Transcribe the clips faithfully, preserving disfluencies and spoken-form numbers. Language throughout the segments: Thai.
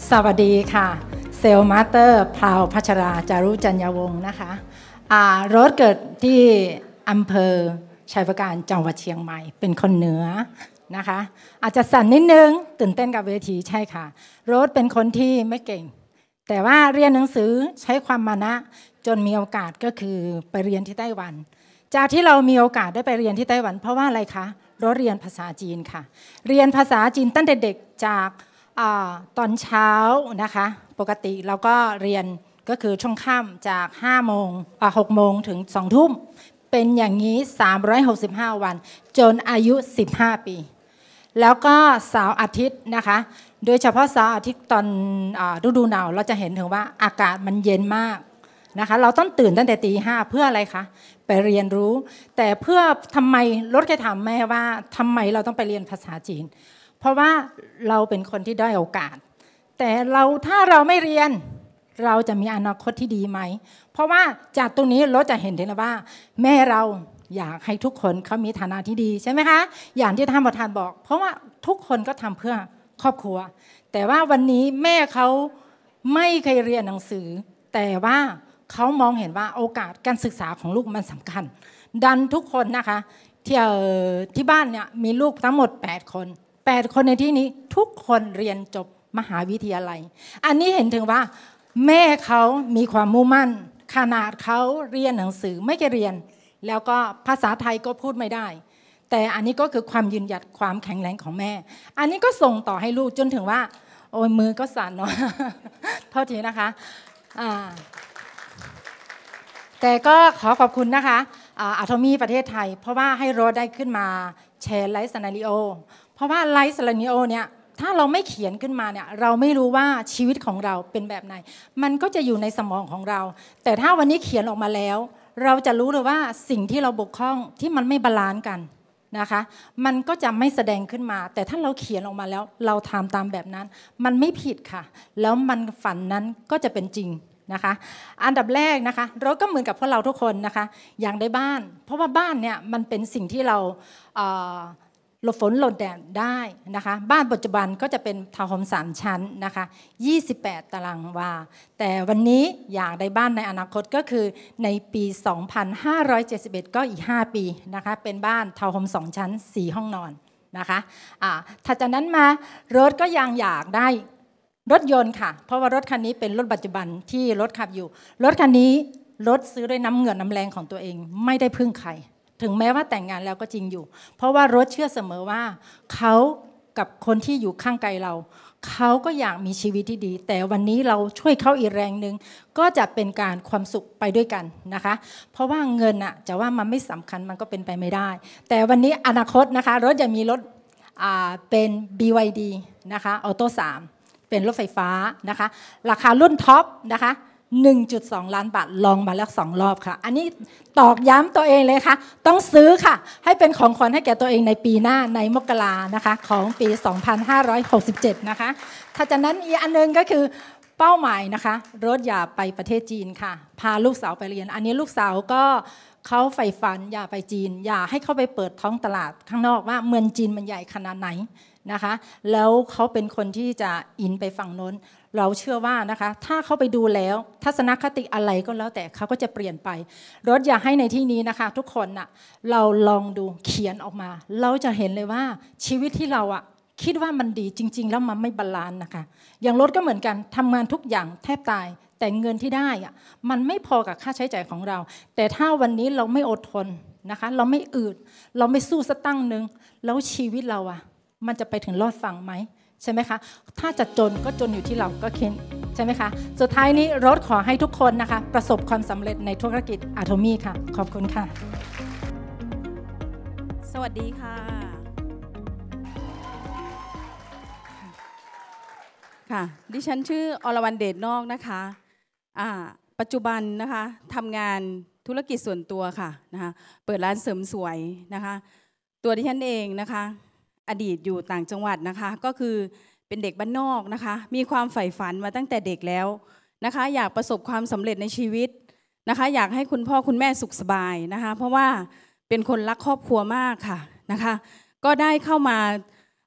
สวัสดีค่ะเซลมาสเตอร์พราวพัชราจารุจัญญวงศ์นะคะรถเกิดที่อำเภอชัยปราการจังหวัดเชียงใหม่เป็นคนเหนือนะคะอาจจะสั่นนิดนึงตื่นเต้นกับเวทีใช่ค่ะรถเป็นคนที่ไม่เก่งแต่ว่าเรียนหนังสือใช้ความมานะจนมีโอกาสก็คือไปเรียนที่ไต้หวันจากที่เรามีโอกาสได้ไปเรียนที่ไต้หวันเพราะว่าอะไรคะรถเรียนภาษาจีนค่ะเรียนภาษาจีนตั้งแต่เด็กจากอตอนเช้านะคะปกติเราก็เรียนก็คือช่วงค่ำจากห้าโมงหกโมงถึงสองทุ่มเป็นอย่างนี้สามร้อยหกสิบห้าวันจนอายุสิบห้าปีแล้วก็เสาร์อาทิตย์นะคะโดยเฉพาะเสาร์อาทิตย์ตอนฤดูหนาวเราจะเห็นถึงว่าอากาศมันเย็นมากนะคะเราต้องตื่นตั้งแต่ตีห้าเพื่ออะไรคะไปเรียนรู้แต่เพื่อทำไมรถเคยถามแม่ว่าทำไมเราต้องไปเรียนภาษาจีนเพราะว่าเราเป็นคนที่ได้โอกาสแต่เราถ้าเราไม่เรียนเราจะมีอนาคตที่ดีไหมเพราะว่าจากตรงนี้เราจะเห็นถึงว่าแม่เราอยากให้ทุกคนเขามีฐานะที่ดีใช่ไหมคะอย่างที่ท่านประธานบอกเพราะว่าทุกคนก็ทำเพื่อครอบครัวแต่ว่าวันนี้แม่เขาไม่เคยเรียนหนังสือแต่ว่าเขามองเห็นว่าโอกาสการศึกษาของลูกมันสำคัญดันทุกคนนะคะที่ที่บ้านเนี่ยมีลูกทั้งหมดแปดคนแปดคนในที่นี้ทุกคนเรียนจบมหาวิทยาลัยอันนี้เห็นถึงว่าแม่เขามีความมุ่งมั่นขนาดเขาเรียนหนังสือไม่เคยเรียนแล้วก็ภาษาไทยก็พูดไม่ได้แต่อันนี้ก็คือความยืนหยัดความแข็งแรงของแม่อันนี้ก็ส่งต่อให้ลูกจนถึงว่าโอ้ยมือก็สั่นเนาะเท่าทีนะคะอ่าแต่ก็ขอขอบคุณนะคะอะโทมี่ประเทศไทยเพราะว่าให้โรสได้ขึ้นมาแชร์ไลฟ์ซีนาริโอเพราะว่าไลฟ์ซีนาริโอเนี่ยถ้าเราไม่เขียนขึ้นมาเนี่ยเราไม่รู้ว่าชีวิตของเราเป็นแบบไหนมันก็จะอยู่ในสมองของเราแต่ถ้าวันนี้เขียนออกมาแล้วเราจะรู้เลยว่าสิ่งที่เราบกพร่องที่มันไม่บาลานซ์กันนะคะมันก็จะไม่แสดงขึ้นมาแต่ถ้าเราเขียนออกมาแล้วเราทำตามแบบนั้นมันไม่ผิดค่ะแล้วมันฝันนั้นก็จะเป็นจริงนะคะอันดับแรกนะคะเราก็เหมือนกับพวกเราทุกคนนะคะอยากได้บ้านเพราะว่าบ้านเนี่ยมันเป็นสิ่งที่เราหลบฝนหลบแดดได้นะคะบ้านปัจจุบันก็จะเป็นทาวน์โฮมสามชั้นนะคะยี่สิบแปดตารางวาแต่วันนี้อยากได้บ้านในอนาคตก็คือในปีสองพันห้าร้อยเจ็ดสิบเอ็ดก็อีกห้าปีนะคะเป็นบ้านทาวน์โฮมสองชั้นสี่ห้องนอนนะคะอ่าถ้าจากนั้นมารถก็ยังอยากได้รถยนต์ค่ะเพราะว่ารถคันนี้เป็นรถปัจจุบันที่รถขับอยู่รถคันนี้รถซื้อด้วยน้ำเหงื่อน้ำแรงของตัวเองไม่ได้พึ่งใครถึงแม้ว่าแต่งงานแล้วก็จริงอยู่เพราะว่ารถเชื่อเสมอว่าเขากับคนที่อยู่ข้างไกลเราเขาก็อยากมีชีวิตที่ดีแต่วันนี้เราช่วยเขาอีกแรงหนึ่งก็จะเป็นการความสุขไปด้วยกันนะคะเพราะว่าเงินอะจะว่ามันไม่สำคัญมันก็เป็นไปไม่ได้แต่วันนี้อนาคตนะคะรถจะมีรถเป็น บี วาย ดี นะคะออโต้สามเป็นรถไฟฟ้านะคะราคารุ่นท็อปนะคะ หนึ่งจุดสอง ล้านบาทลองมาแล้วสองรอบค่ะอันนี้ตอกย้ำตัวเองเลยค่ะต้องซื้อค่ะให้เป็นของขวัญให้แก่ตัวเองในปีหน้าในมกรานะคะของปีสองพันห้าร้อยหกสิบเจ็ดนะคะถ้าจากนั้นอีกอันนึงก็คือเป้าหมายนะคะรถอย่าไปประเทศจีนค่ะพาลูกสาวไปเรียนอันนี้ลูกสาวก็เขาใฝ่ฝันอย่าไปจีนอย่าให้เขาไปเปิดท้องตลาดข้างนอกว่าเมืองจีนมันใหญ่ขนาดไหนนะคะแล้วเขาเป็นคนที่จะอินไปฝั่งโน้นเราเชื่อว่านะคะถ้าเขาไปดูแล้วทัศนคติอะไรก็แล้วแต่เขาก็จะเปลี่ยนไปรถอยากให้ในที่นี้นะคะทุกคนน่ะเราลองดูเขียนออกมาเราจะเห็นเลยว่าชีวิตที่เราอะคิดว่ามันดีจริงๆแล้วมันไม่บาลานซ์นะคะอย่างรถก็เหมือนกันทำงานทุกอย่างแทบตายแต่เงินที่ได้อะมันไม่พอกับค่าใช้จ่ายของเราแต่ถ้าวันนี้เราไม่อดทนนะคะเราไม่อืดเราไม่สู้สักตั้งนึงแล้วชีวิตเราอะมันจะไปถึงรอดฝั่งไหมใช่ไหมคะถ้าจะจนก็จนอยู่ที่เราก็เค้นใช่ไหมคะสุดท้ายนี้รถขอให้ทุกคนนะคะประสบความสำเร็จในธุรกิจอะโทมี่ค่ะขอบคุณค่ะสวัสดีค่ะค่ะดิฉันชื่ออรวรรณเดชนอกนะคะอ่าปัจจุบันนะคะทำงานธุรกิจส่วนตัวค่ะนะคะเปิดร้านเสริมสวยนะคะตัวดิฉันเองนะคะอดีตอยู่ต่างจังหวัดนะคะก็คือเป็นเด็กบ้านนอกนะคะมีความใฝ่ฝันมาตั้งแต่เด็กแล้วนะคะอยากประสบความสำเร็จในชีวิตนะคะอยากให้คุณพ่อคุณแม่สุขสบายนะคะเพราะว่าเป็นคนรักครอบครัวมากค่ะนะคะก็ได้เข้ามา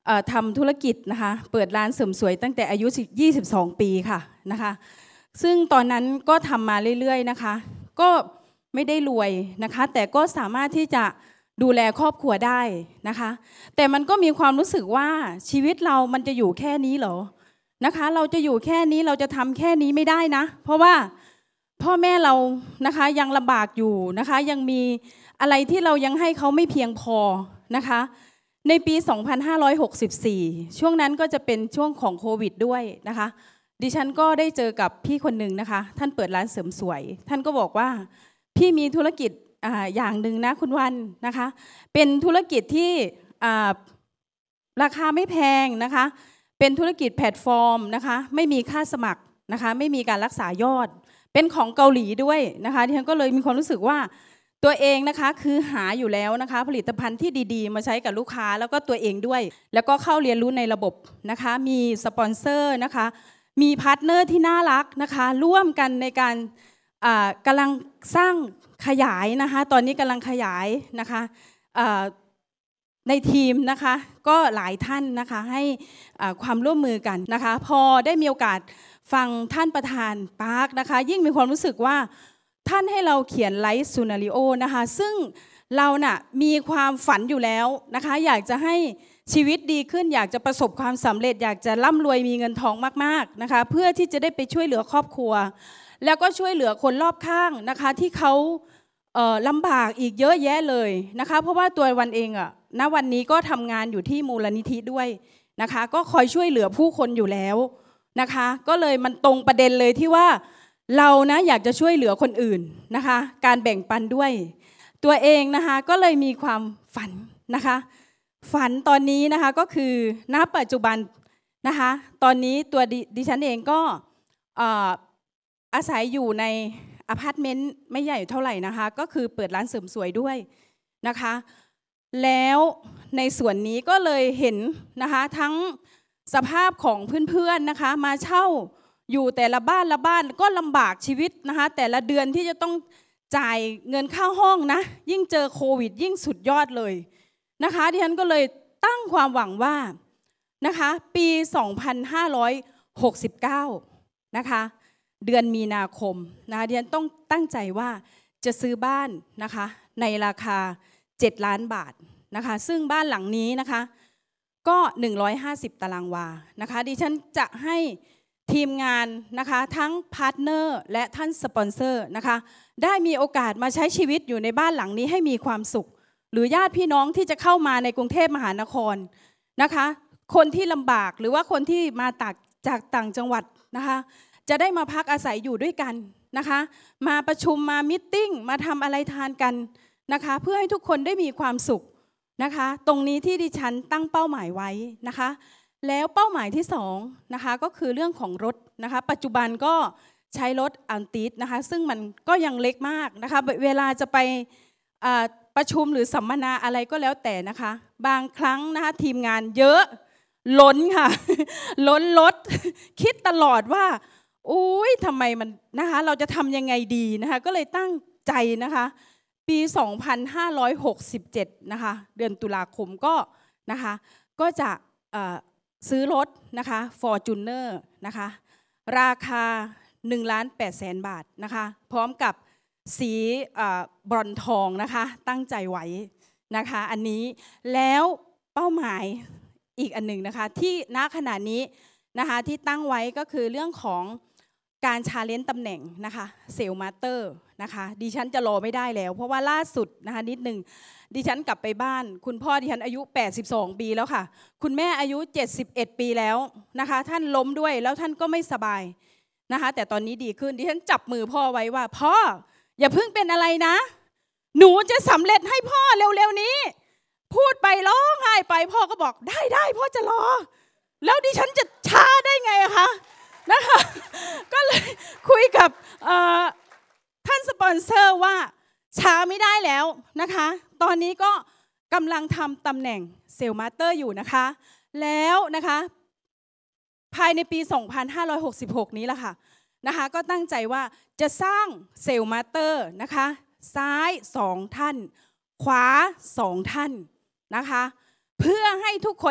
ทำธุรกิจนะคะเปิดร้านเสริมสวยตั้งแต่อายุยี่สิบสองปีค่ะนะคะซึ่งตอนนั้นก็ทำมาเรื่อยๆนะคะก็ไม่ได้รวยนะคะแต่ก็สามารถที่จะดูแลครอบครัวได้นะคะแต่มันก็มีความรู้สึกว่าชีวิตเรามันจะอยู่แค่นี้เหรอนะคะเราจะอยู่แค่นี้เราจะทำแค่นี้ไม่ได้นะเพราะว่าพ่อแม่เรานะคะยังลำบากอยู่นะคะยังมีอะไรที่เรายังให้เขาไม่เพียงพอนะคะในปี สองพันห้าร้อยหกสิบสี่ ช่วงนั้นก็จะเป็นช่วงของโควิดด้วยนะคะดิฉันก็ได้เจอกับพี่คนหนึ่งนะคะท่านเปิดร้านเสริมสวยท่านก็บอกว่าพี่มีธุรกิจ อ, อย่างหนึ่งนะคุณวันนะคะเป็นธุรกิจที่ราคาไม่แพงนะคะเป็นธุรกิจแพลตฟอร์มนะคะไม่มีค่าสมัครนะคะไม่มีการรักษายอดเป็นของเกาหลีด้วยนะคะดิฉันก็เลยมีความรู้สึกว่าตัวเองนะคะคือหาอยู่แล้วนะคะผลิตภัณฑ์ที่ดีๆมาใช้กับลูกค้าแล้วก็ตัวเองด้วยแล้วก็เข้าเรียนรู้ในระบบนะคะมีสปอนเซอร์นะคะมีพาร์ทเนอร์ที่น่ารักนะคะร่วมกันในการกำลังสร้างขยายนะคะตอนนี้กำลังขยายนะคะในทีมนะคะก็หลายท่านนะคะให้ความร่วมมือกันนะคะพอได้มีโอกาสฟังท่านประธานปาร์คนะคะยิ่งมีความรู้สึกว่าท่านให้เราเขียนไลฟ์ซีนาริโอนะคะซึ่งเราน่ะมีความฝันอยู่แล้วนะคะอยากจะให้ชีวิตดีขึ้นอยากจะประสบความสำเร็จอยากจะร่ำรวยมีเงินทองมากๆนะคะเพื่อที่จะได้ไปช่วยเหลือครอบครัวแล้วก็ช่วยเหลือคนรอบข้างนะคะที่เขาเอ่อลำบากอีกเยอะแยะเลยนะคะเพราะว่าตัววันเองอ่ะณวันนี้ก็ทำงานอยู่ที่มูลนิธิด้วยนะคะก็คอยช่วยเหลือผู้คนอยู่แล้วนะคะก็เลยมันตรงประเด็นเลยที่ว่าเรานะอยากจะช่วยเหลือคนอื่นนะคะการแบ่งปันด้วยตัวเองนะคะก็เลยมีความฝันนะคะฝันตอนนี้นะคะก็คือณปัจจุบันนะคะตอนนี้ตัวดิฉันเองก็อาศัยอยู่ในอพาร์ตเมนต์ไม่ใหญ่เท่าไหร่นะคะก็คือเปิดร้านเสริมสวยด้วยนะคะแล้วในส่วนนี้ก็เลยเห็นนะคะทั้งสภาพของเพื่อนๆนะคะมาเช่าอยู่แต่ละบ้านละบ้านก็ลำบากชีวิตนะคะแต่ละเดือนที่จะต้องจ่ายเงินค่าห้องนะยิ่งเจอโควิดยิ่งสุดยอดเลยนะคะดิฉันก็เลยตั้งความหวังว่านะคะปีสองพันห้าร้อยหกสิบเก้านะคะเดือนมีนาคมนะคะดิฉันต้องตั้งใจว่าจะซื้อบ้านนะคะในราคาเจ็ดล้านบาทนะคะซึ่งบ้านหลังนี้นะคะก็หนึ่งร้อยห้าสิบตารางวานะคะดิฉันจะให้ทีมงานนะคะทั้งพาร์ทเนอร์และท่านสปอนเซอร์นะคะได้มีโอกาสมาใช้ชีวิตอยู่ในบ้านหลังนี้ให้มีความสุขหรือญาติพี่น้องที่จะเข้ามาในกรุงเทพมหานครนะคะคนที่ลำบากหรือว่าคนที่มาจากต่างจังหวัดนะคะจะได้มาพักอาศัยอยู่ด้วยกันนะคะมาประชุมมามิทติ้งมาทำอะไรทานกันนะคะเพื่อให้ทุกคนได้มีความสุขนะคะตรงนี้ที่ดิฉันตั้งเป้าหมายไว้นะคะแล้วเป้าหมายที่สองนะคะก็คือเรื่องของรถนะคะปัจจุบันก็ใช้รถอัลติสนะคะซึ่งมันก็ยังเล็กมากนะคะเวลาจะไปประชุมหรือสัมมนาอะไรก็แล้วแต่นะคะบางครั้งนะคะทีมงานเยอะล้นค่ะล้นรถคิดตลอดว่าอุ้ยทำไมมันนะคะเราจะทำยังไงดีนะคะก็เลยตั้งใจนะคะปีสองพันห้าร้อยหกสิบเจ็ดนะคะเดือนตุลาคมก็นะคะก็จะซื้อรถนะคะ Fortuner นะคะราคาหนึ่งล้านแปดแสนบาทนะคะพร้อมกับสีบรอนซ์ทองนะคะตั้งใจไว้นะคะอันนี้แล้วเป้าหมายอีกอันหนึ่งนะคะที่ณขณะนี้นะคะที่ตั้งไว้ก็คือเรื่องของการชาเลนจ์ตำแหน่งนะคะเซลล์มาสเตอร์นะคะดิฉันจะรอไม่ได้แล้วเพราะว่าล่าสุดนะคะนิดหนึ่งดิฉันกลับไปบ้านคุณพ่อดิฉันอายุแปดสิบสองปีแล้วค่ะคุณแม่อายุเจ็ดสิบเอ็ดปีแล้วนะคะท่านล้มด้วยแล้วท่านก็ไม่สบายนะคะแต่ตอนนี้ดีขึ้นดิฉันจับมือพ่อไว้ว่าพ่ออย่าเพิ่งเป็นอะไรนะหนูจะสำเร็จให้พ่อเร็วๆนี้พูดไปร้องไห้ไปพ่อก็บอกได้ได้พ่อจะรอแล้วดิฉันจะช้าได้ไงคะนะคะก็เลยคุยกับท่านสปอนเซอร์ว่าช้าไม่ได้แล้วนะคะตอนนี้ก็กำลังทำตำแหน่งเซลล์มาสเตอร์อยู่นะคะแล้วนะคะภายในปีสองพันห้าร้อยหกสิบหกนี้แหละค่ะนะคะก็ตั้งใจว่าจะสร้างเซลล์มาสเตอร์นะคะซ้ายสองท่านขวาสองท่านนะคะเพื่อให้ทุกคนนั้น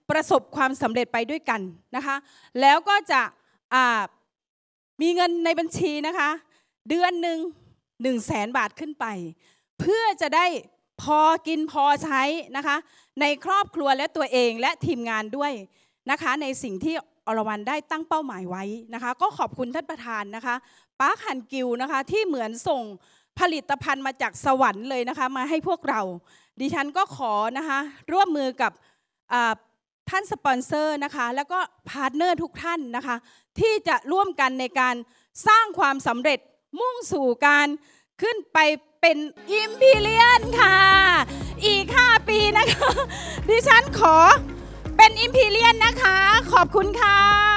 ประสบความสำเร็จไปด้วยกันนะคะแล้วก็จะมีเงินในบัญชีนะคะเดือนหนึ่งหนึ่งแสนบาทขึ้นไปเพื่อจะได้พอกินพอใช้นะคะในครอบครัวและตัวเองและทีมงานด้วยนะคะในสิ่งที่อรวรรณได้ตั้งเป้าหมายไว้นะคะก็ขอบคุณท่านประธานนะคะปาร์คฮันกิวนะคะที่เหมือนส่งผลิตภัณฑ์มาจากสวรรค์เลยนะคะมาให้พวกเราดิฉันก็ขอนะคะร่วมมือกับท่านสปอนเซอร์นะคะแล้วก็พาร์ทเนอร์ทุกท่านนะคะที่จะร่วมกันในการสร้างความสำเร็จมุ่งสู่การขึ้นไปเป็นอิมพีเรียนค่ะอีกห้าปีนะคะดิฉันขอเป็นอิมพีเรียนนะคะขอบคุณค่ะ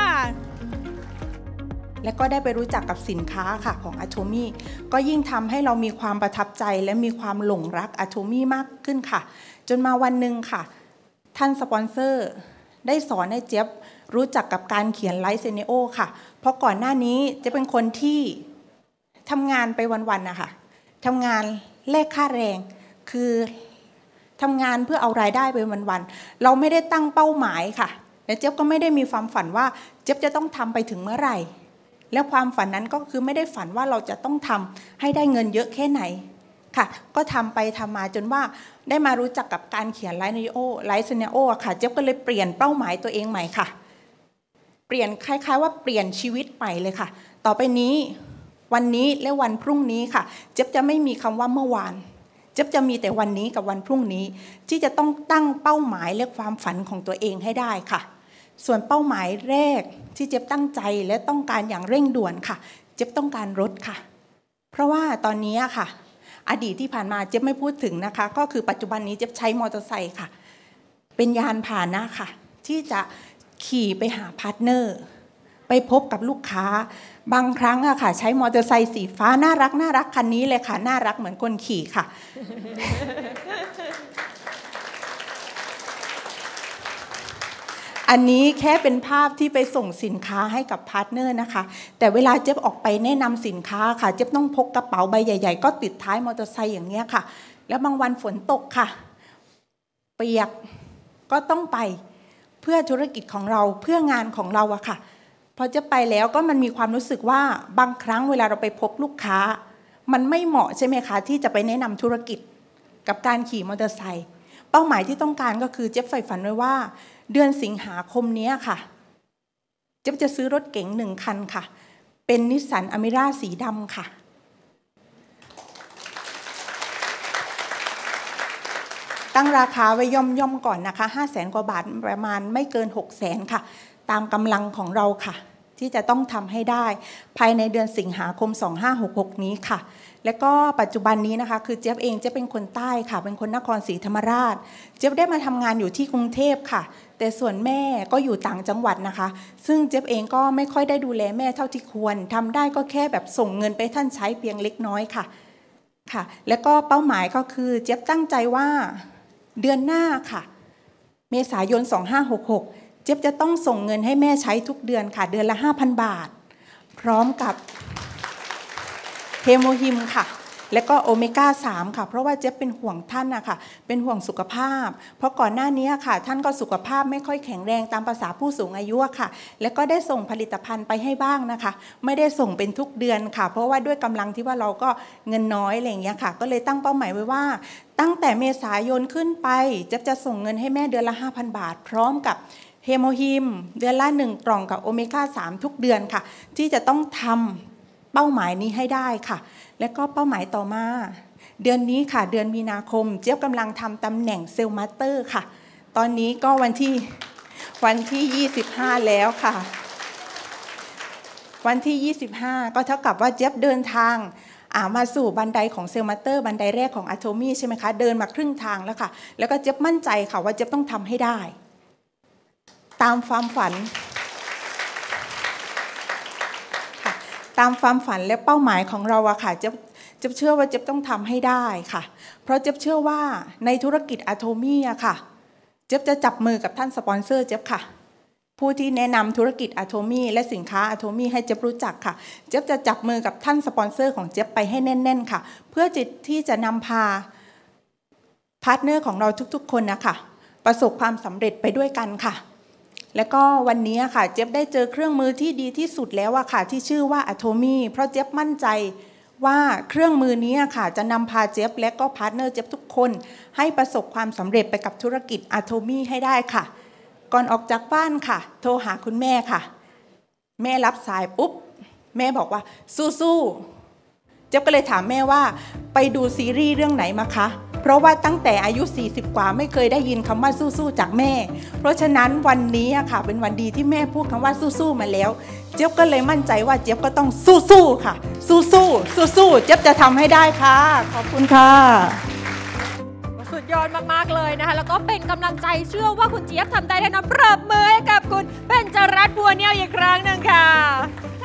และก็ได้ไปรู้จักกับสินค้าค่ะของ Atomy ก็ยิ่งทำให้เรามีความประทับใจและมีความหลงรัก Atomy มากขึ้นค่ะจนมาวันหนึ่งค่ะท่านสปอนเซอร์ได้สอนให้เจี๊ยบรู้จักกับการเขียนไลฟ์ซีเนโอค่ะเพราะก่อนหน้านี้เจี๊ยบเป็นคนที่ทำงานไปวันๆนะคะทำงานแลกค่าแรงคือทำงานเพื่อเอารายได้ไปวันๆเราไม่ได้ตั้งเป้าหมายค่ะและเจี๊ยบก็ไม่ได้มีความฝันว่าเจี๊ยบจะต้องทำไปถึงเมื่อไหร่แล้วความฝันนั้นก็คือไม่ได้ฝันว่าเราจะต้องทำให้ได้เงินเยอะแค่ไหนค่ะก็ทำไปทำมาจนว่าได้มารู้จักกับการเขียนไลฟ์ซีเนโอไลฟ์ซีเนโอค่ะเจี๊ยบก็เลยเปลี่ยนเป้าหมายตัวเองใหม่ค่ะเปลี่ยนคล้ายๆว่าเปลี่ยนชีวิตใหม่เลยค่ะต่อไปนี้วันนี้และวันพรุ่งนี้ค่ะเจี๊ยบจะไม่มีคำว่าเมื่อวานเจี๊ยบจะมีแต่วันนี้กับวันพรุ่งนี้ที่จะต้องตั้งเป้าหมายและความฝันของตัวเองให้ได้ค่ะส่วนเป้าหมายแรกที่เจี๊ยบตั้งใจและต้องการอย่างเร่งด่วนค่ะเจี๊ยบต้องการรถค่ะเพราะว่าตอนนี้ค่ะอดีตที่ผ่านมาเจี๊ยบไม่พูดถึงนะคะก็คือปัจจุบันนี้เจี๊ยบใช้มอเตอร์ไซค์ค่ะเป็นยานพาหนะค่ะที่จะขี่ไปหาพาร์ทเนอร์ไปพบกับลูกค้าบางครั้งอะค่ะใช้มอเตอร์ไซค์สีฟ้าน่ารักน่ารักคันนี้เลยค่ะน่ารักเหมือนคนขี่ค่ะ อันนี้แค่เป็นภาพที่ไปส่งสินค้าให้กับพาร์ทเนอร์นะคะแต่เวลาเจ๊บออกไปแนะนำสินค้าค่ะเจ๊บต้องพกกระเป๋าใบใหญ่ๆก็ติดท้ายมอเตอร์ไซค์อย่างเงี้ยค่ะแล้วบางวันฝนตกค่ะเปียกก็ต้องไปเพื่อธุรกิจของเราเพื่องานของเราอะค่ะพอเจ๊บไปแล้วก็มันมีความรู้สึกว่าบางครั้งเวลาเราไปพบลูกค้ามันไม่เหมาะใช่ไหมคะที่จะไปแนะนำธุรกิจกับการขี่มอเตอร์ไซค์เป้าหมายที่ต้องการก็คือเจ๊บใฝ่ฝันไว้ว่าเดือนสิงหาคมนี้ค่ะเจ๊บจะซื้อรถเก๋งหนึ่งคันค่ะเป็นนิสสันอเมร่าสีดำค่ะตั้งราคาไว้ย่อมย่อมก่อนนะคะห้าแสนกว่าบาทประมาณไม่เกินหกแสนค่ะตามกำลังของเราค่ะที่จะต้องทำให้ได้ภายในเดือนสิงหาคมสองห้าหกหกนี้ค่ะและก็ปัจจุบันนี้นะคะคือเจี๊ยบเองเจี๊ยบเป็นคนใต้ค่ะเป็นคนนครศรีธรรมราชเจี๊ยบได้มาทำงานอยู่ที่กรุงเทพค่ะแต่ส่วนแม่ก็อยู่ต่างจังหวัดนะคะซึ่งเจี๊ยบเองก็ไม่ค่อยได้ดูแลแม่เท่าที่ควรทำได้ก็แค่แบบส่งเงินไปท่านใช้เพียงเล็กน้อยค่ะค่ะและก็เป้าหมายก็คือเจี๊ยบตั้งใจว่าเดือนหน้าค่ะเมษายนสองห้าหกหกเจี๊ยบจะต้องส่งเงินให้แม่ใช้ทุกเดือนค่ะเดือนละ ห้าพัน บาทพร้อมกับเฮโมฮิมค่ะและก็โอเมก้าสามค่ะเพราะว่าเจี๊ยบเป็นห่วงท่านนะคะเป็นห่วงสุขภาพเพราะก่อนหน้านี้ค่ะท่านก็สุขภาพไม่ค่อยแข็งแรงตามภาษาผู้สูงอายุค่ะและก็ได้ส่งผลิตภัณฑ์ไปให้บ้างนะคะไม่ได้ส่งเป็นทุกเดือนค่ะเพราะว่าด้วยกำลังที่ว่าเราก็เงินน้อยอะไรอย่างเงี้ยค่ะก็เลยตั้งเป้าหมายไว้ว่าตั้งแต่เมษายนขึ้นไปเจี๊ยบจะส่งเงินให้แม่เดือนละ ห้าพัน บาทพร้อมกับเฮโมฮิมเดือนละหนึ่งกล่องกับโอเมก้าสามทุกเดือนค่ะที่จะต้องทำเป้าหมายนี้ให้ได้ค่ะและก็เป้าหมายต่อมาเดือนนี้ค่ะเดือนมีนาคมเจี๊ยบกำลังทำตำแหน่งเซลล์มาสเตอร์ค่ะตอนนี้ก็วันที่วันที่ยี่สิบห้าแล้วค่ะวันที่ยี่สิบห้าก็เท่ากับว่าเจี๊ยบเดินทางมาสู่บันไดของเซลล์มาสเตอร์บันไดแรกของ Atomy ใช่ไหมคะเดินมาครึ่งทางแล้วค่ะแล้วก็เจี๊ยบมั่นใจค่ะว่าเจี๊ยบต้องทำให้ได้ตามความฝันค่ะตามความฝันและเป้าหมายของเราอะค่ะเจ๊บเจ๊บเชื่อว่าเจ๊บต้องทำให้ได้ค่ะเพราะเจ๊บเชื่อว่าในธุรกิจ Atomy อะค่ะเจ๊บจะจับมือกับท่านสปอนเซอร์เจ๊บค่ะผู้ที่แนะนำธุรกิจ Atomy และสินค้า Atomy ให้เจ๊บรู้จักค่ะเจ๊บจะจับมือกับท่านสปอนเซอร์ของเจ๊บไปให้แน่นๆค่ะเพื่อที่จะนำพาพาร์ทเนอร์ของเราทุกๆคนนะคะประสบความสำเร็จไปด้วยกันค่ะแล้วก็วันนี้ค่ะเจี๊ยบได้เจอเครื่องมือที่ดีที่สุดแล้วอะค่ะที่ชื่อว่า Atomy เพราะเจี๊ยบมั่นใจว่าเครื่องมือนี้ค่ะจะนำพาเจี๊ยบและก็พาร์ทเนอร์เจี๊ยบทุกคนให้ประสบความสำเร็จไปกับธุรกิจ Atomy ให้ได้ค่ะก่อนออกจากบ้านค่ะโทรหาคุณแม่ค่ะแม่รับสายปุ๊บแม่บอกว่าสู้ๆเจี๊ยบก็เลยถามแม่ว่าไปดูซีรีส์เรื่องไหนมาคะเพราะว่าตั้งแต่อายุสี่สิบกว่าไม่เคยได้ยินคำว่าสู้ๆจากแม่เพราะฉะนั้นวันนี้ค่ะเป็นวันดีที่แม่พูดคำว่าสู้ๆมาแล้วเจี๊ยบก็เลยมั่นใจว่าเจี๊ยบก็ต้องสู้ๆค่ะสู้ๆสู้ๆเจี๊ยบจะทำให้ได้ค่ะขอบคุณค่ะสุดยอดมากๆเลยนะคะแล้วก็เป็นกำลังใจเชื่อว่าคุณเจี๊ยบทำได้แน่นอนปรบมือให้กับคุณเบญจรัตน์บัวเนียวอีกครั้งหนึ่งค่ะ